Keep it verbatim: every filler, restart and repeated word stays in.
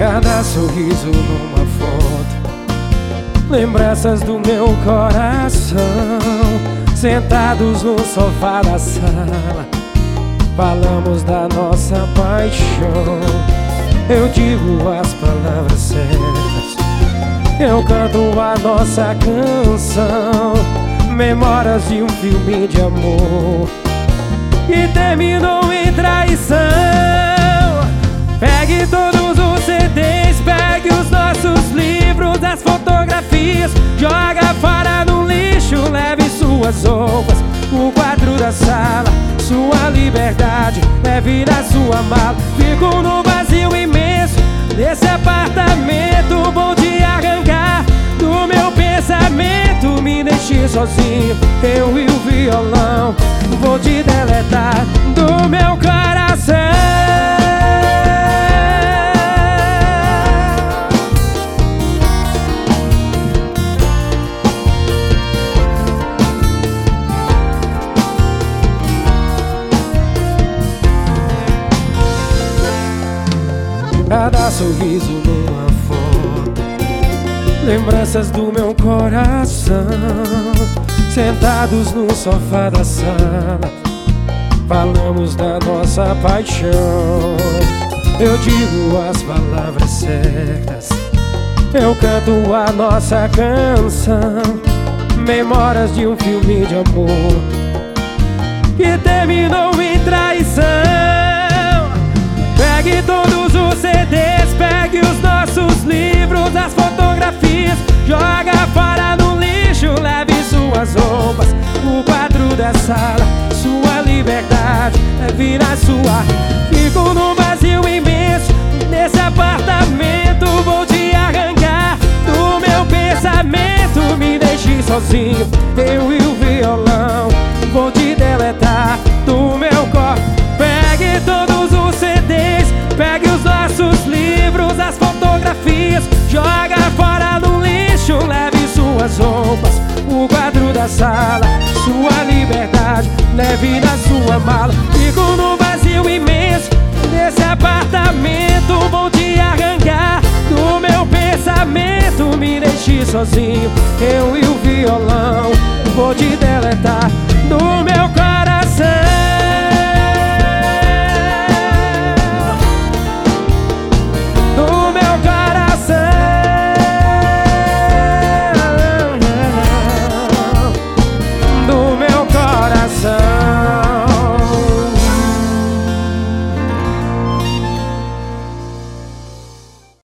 Cada sorriso numa foto, lembranças do meu coração. Sentados no sofá da sala, falamos da nossa paixão. Eu digo as palavras certas, eu canto a nossa canção. Memórias de um filme de amor que terminou em traição. Pegue todos os C Ds, pegue os nossos livros, as fotografias, joga fora no lixo. Leve suas roupas, o quadro da sala, sua liberdade, leve na sua mala. Fico no vazio imenso desse apartamento, vou te arrancar do meu pensamento. Me deixe sozinho, eu e o violão, vou te deletar do meu coração. Cada sorriso numa foto, lembranças do meu coração. Sentados no sofá da sala, falamos da nossa paixão. Eu digo as palavras certas, eu canto a nossa canção. Memórias de um filme de amor que terminou em traição. Pegue todos os C Ds, pegue os nossos livros, as fotografias, joga fora no lixo. Leve suas roupas, o quadro da sala, sua liberdade, leve na sua. Fico no vazio imenso nesse apartamento, vou te arrancar do meu pensamento. Me deixe sozinho, eu e o violão, vou te deletar do meu corpo. Pegue todos os C Ds, pegue os nossos livros, as fotografias, joga fora no lixo. Leve suas roupas, o quadro da sala, sua liberdade, leve na sua mala. Fico no vazio imenso desse apartamento, vou te arrancar do meu pensamento. Me deixe sozinho, eu e o violão, vou te deletar